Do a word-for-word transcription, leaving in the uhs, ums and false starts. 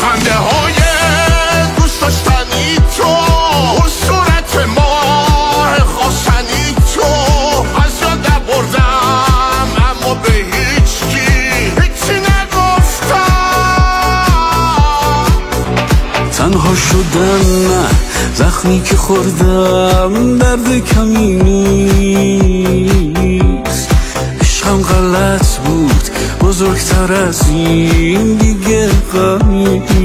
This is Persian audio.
خنده های دوست داشتنی تو، اون صورت ماه خواستنی تو، از یاد نبردم اما به هیچ کی هیچی نگفتم. تنها شدن نه، زخمی که خوردم درد کمی نیست. عشقم غلط بود، بزرگتر از این دیگه غمی